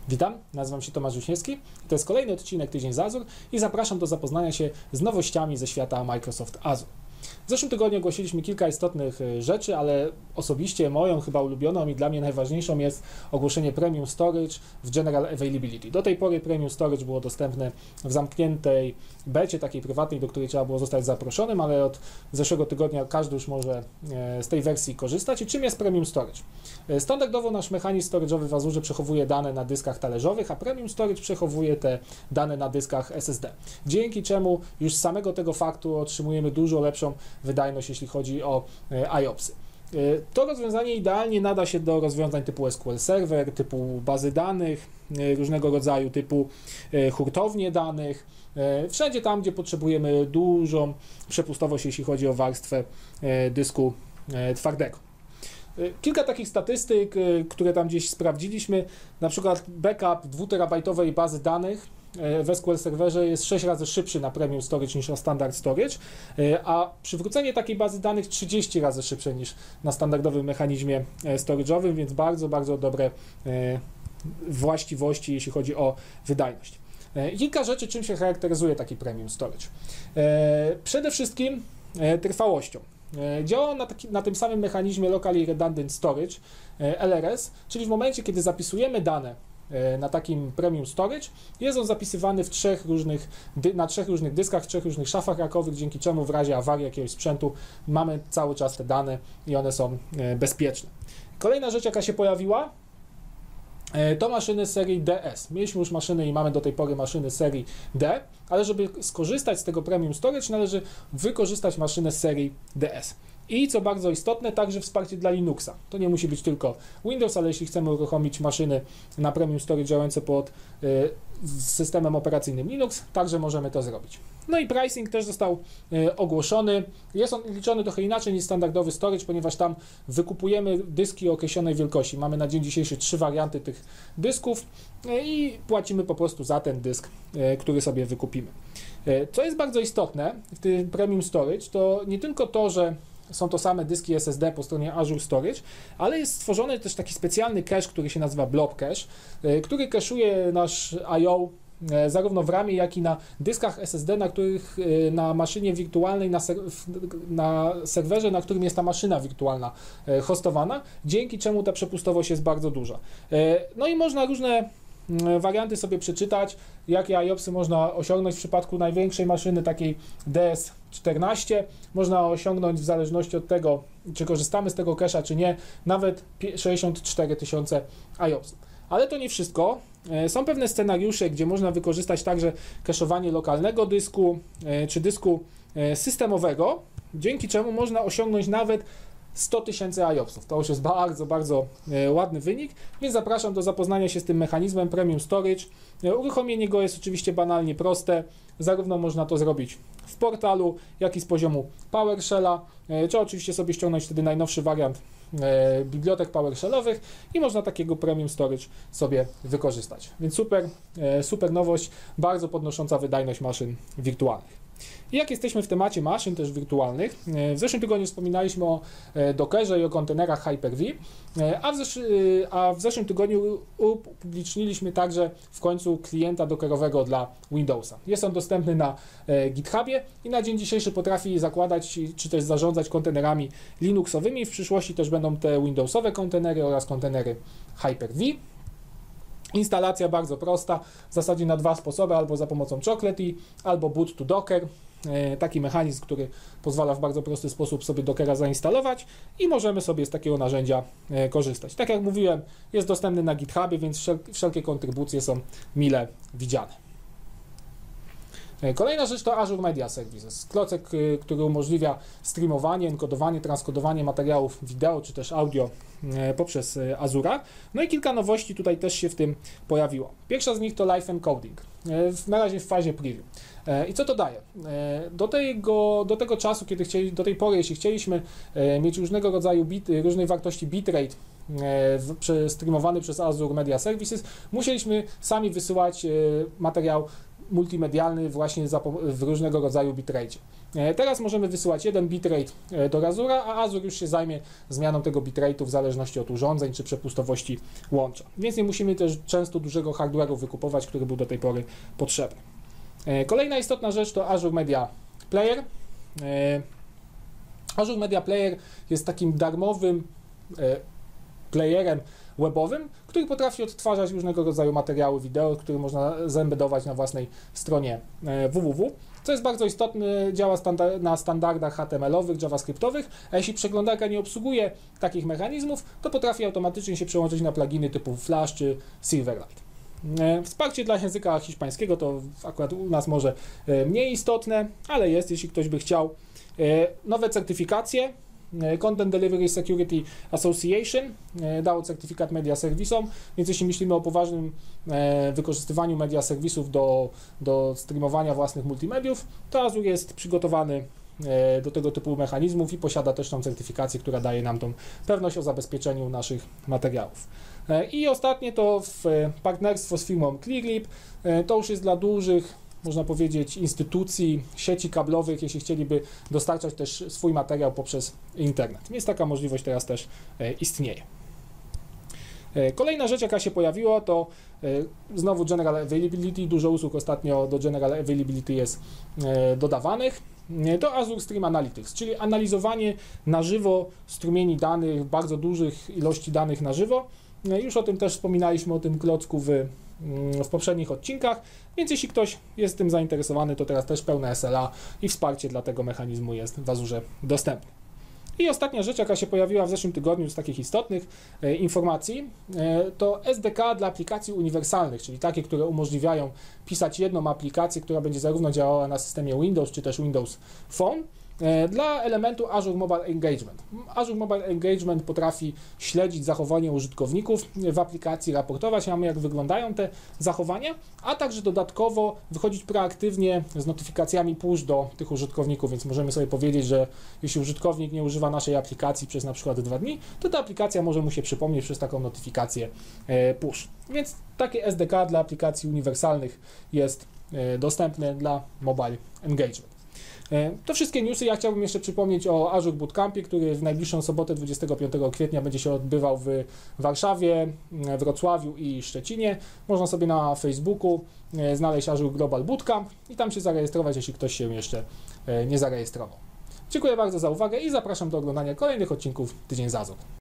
Witam, nazywam się Tomasz Wiśniewski. To jest kolejny odcinek Tydzień z Azure i zapraszam do zapoznania się z nowościami ze świata Microsoft Azure. W zeszłym tygodniu ogłosiliśmy kilka istotnych rzeczy, ale osobiście moją chyba ulubioną i dla mnie najważniejszą jest ogłoszenie Premium Storage w General Availability. Do tej pory Premium Storage było dostępne w zamkniętej becie, takiej prywatnej, do której trzeba było zostać zaproszonym, ale od zeszłego tygodnia każdy już może z tej wersji korzystać. I czym jest Premium Storage? Standardowo nasz mechanizm storage'owy w Azure przechowuje dane na dyskach talerzowych, a Premium Storage przechowuje te dane na dyskach SSD. Dzięki czemu już z samego tego faktu otrzymujemy dużo lepszą wydajność, jeśli chodzi o IOPSy. To rozwiązanie idealnie nada się do rozwiązań typu SQL Server, typu bazy danych, różnego rodzaju typu hurtownie danych, wszędzie tam, gdzie potrzebujemy dużą przepustowość, jeśli chodzi o warstwę dysku twardego. Kilka takich statystyk, które tam gdzieś sprawdziliśmy, na przykład backup 2-terabajtowej bazy danych w SQL Serverze jest 6 razy szybszy na Premium Storage niż na Standard Storage, a przywrócenie takiej bazy danych 30 razy szybsze niż na standardowym mechanizmie storage'owym, więc bardzo, bardzo dobre właściwości, jeśli chodzi o wydajność. Kilka rzeczy, czym się charakteryzuje taki Premium Storage. Przede wszystkim trwałością. Działa na tym samym mechanizmie Locally Redundant Storage, LRS, czyli w momencie, kiedy zapisujemy dane na takim Premium Storage, jest on zapisywany na trzech różnych dyskach, w trzech różnych szafach rakowych, dzięki czemu w razie awarii jakiegoś sprzętu mamy cały czas te dane i one są bezpieczne. Kolejna rzecz, jaka się pojawiła, to maszyny serii DS. Mieliśmy już maszyny i mamy do tej pory maszyny serii D, ale żeby skorzystać z tego Premium Storage, należy wykorzystać maszynę serii DS. I co bardzo istotne, także wsparcie dla Linuxa. To nie musi być tylko Windows, ale jeśli chcemy uruchomić maszyny na Premium Storage działające pod systemem operacyjnym Linux, także możemy to zrobić. No i pricing też został ogłoszony. Jest on liczony trochę inaczej niż standardowy storage, ponieważ tam wykupujemy dyski o określonej wielkości. Mamy na dzień dzisiejszy 3 warianty tych dysków i płacimy po prostu za ten dysk, który sobie wykupimy. Co jest bardzo istotne w tym Premium Storage, to nie tylko to, że są to same dyski SSD po stronie Azure Storage, ale jest stworzony też taki specjalny cache, który się nazywa Blob Cache, który cache'uje nasz I/O zarówno w ramie, jak i na dyskach SSD, na maszynie wirtualnej, na serwerze, na którym jest ta maszyna wirtualna hostowana, dzięki czemu ta przepustowość jest bardzo duża. No i można różne warianty sobie przeczytać, jakie IOPSy można osiągnąć w przypadku największej maszyny, takiej DS14. Można osiągnąć w zależności od tego, czy korzystamy z tego cache'a, czy nie, nawet 64 000 IOPS. Ale to nie wszystko. Są pewne scenariusze, gdzie można wykorzystać także cache'owanie lokalnego dysku, czy dysku systemowego, dzięki czemu można osiągnąć nawet 100 000 IOPSów. To już jest bardzo, bardzo ładny wynik, więc zapraszam do zapoznania się z tym mechanizmem Premium Storage. Uruchomienie go jest oczywiście banalnie proste. Zarówno można to zrobić w portalu, jak i z poziomu PowerShell'a. Trzeba oczywiście sobie ściągnąć wtedy najnowszy wariant bibliotek PowerShellowych i można takiego Premium Storage sobie wykorzystać. Więc super nowość, bardzo podnosząca wydajność maszyn wirtualnych. I jak jesteśmy w temacie maszyn też wirtualnych, w zeszłym tygodniu wspominaliśmy o Dockerze i o kontenerach Hyper-V, a w zeszłym tygodniu upubliczniliśmy także w końcu klienta dockerowego dla Windowsa. Jest on dostępny na GitHubie i na dzień dzisiejszy potrafi zakładać czy też zarządzać kontenerami Linuxowymi. W przyszłości też będą te Windowsowe kontenery oraz kontenery Hyper-V. Instalacja bardzo prosta, w zasadzie na dwa sposoby, albo za pomocą Chocolatey, albo boot to Docker. Taki mechanizm, który pozwala w bardzo prosty sposób sobie Dockera zainstalować i możemy sobie z takiego narzędzia korzystać. Tak jak mówiłem, jest dostępny na GitHubie, więc wszelkie kontrybucje są mile widziane. Kolejna rzecz to Azure Media Services, klocek, który umożliwia streamowanie, enkodowanie, transkodowanie materiałów wideo czy też audio poprzez Azura. No i kilka nowości tutaj też się w tym pojawiło. Pierwsza z nich to Live Encoding, na razie w fazie preview. I co to daje? Do tego czasu, do tej pory, jeśli chcieliśmy mieć różnego rodzaju różnej wartości bitrate streamowany przez Azure Media Services, musieliśmy sami wysyłać materiał multimedialny właśnie w różnego rodzaju bitrate. Teraz możemy wysyłać jeden bitrate do Azura, a Azure już się zajmie zmianą tego bitrate'u w zależności od urządzeń czy przepustowości łącza. Więc nie musimy też często dużego hardware'u wykupować, który był do tej pory potrzebny. Kolejna istotna rzecz to Azure Media Player. Azure Media Player jest takim darmowym playerem webowym, który potrafi odtwarzać różnego rodzaju materiały wideo, które można zembedować na własnej stronie www. Co jest bardzo istotne, działa na standardach HTML-owych, JavaScriptowych, a jeśli przeglądarka nie obsługuje takich mechanizmów, to potrafi automatycznie się przełączyć na pluginy typu Flash czy Silverlight. Wsparcie dla języka hiszpańskiego to akurat u nas może mniej istotne, ale jest, jeśli ktoś by chciał. Nowe certyfikacje. Content Delivery Security Association dało certyfikat media serwisom, więc jeśli myślimy o poważnym wykorzystywaniu media serwisów do streamowania własnych multimediów, to Azure jest przygotowany do tego typu mechanizmów i posiada też tą certyfikację, która daje nam tą pewność o zabezpieczeniu naszych materiałów. I ostatnie to partnerstwo z firmą Clearlip. To już jest dla dużych, można powiedzieć, instytucji, sieci kablowych, jeśli chcieliby dostarczać też swój materiał poprzez internet. Więc taka możliwość teraz też istnieje. Kolejna rzecz, jaka się pojawiła, to znowu General Availability. Dużo usług ostatnio do General Availability jest dodawanych. To Azure Stream Analytics, czyli analizowanie na żywo strumieni danych, bardzo dużych ilości danych na żywo. Już o tym też wspominaliśmy, o tym klocku w poprzednich odcinkach, więc jeśli ktoś jest tym zainteresowany, to teraz też pełne SLA i wsparcie dla tego mechanizmu jest w Azurze dostępne. I ostatnia rzecz, jaka się pojawiła w zeszłym tygodniu z takich istotnych informacji, to SDK dla aplikacji uniwersalnych, czyli takie, które umożliwiają pisać jedną aplikację, która będzie zarówno działała na systemie Windows, czy też Windows Phone, dla elementu Azure Mobile Engagement. Azure Mobile Engagement potrafi śledzić zachowanie użytkowników w aplikacji, raportować nam, jak wyglądają te zachowania, a także dodatkowo wychodzić proaktywnie z notyfikacjami push do tych użytkowników, więc możemy sobie powiedzieć, że jeśli użytkownik nie używa naszej aplikacji przez na przykład 2 dni, to ta aplikacja może mu się przypomnieć przez taką notyfikację push. Więc takie SDK dla aplikacji uniwersalnych jest dostępne dla Mobile Engagement. To wszystkie newsy. Ja chciałbym jeszcze przypomnieć o Azure Bootcampie, który w najbliższą sobotę 25 kwietnia będzie się odbywał w Warszawie, Wrocławiu i Szczecinie. Można sobie na Facebooku znaleźć Azure Global Bootcamp i tam się zarejestrować, jeśli ktoś się jeszcze nie zarejestrował. Dziękuję bardzo za uwagę i zapraszam do oglądania kolejnych odcinków Tydzień z Azure.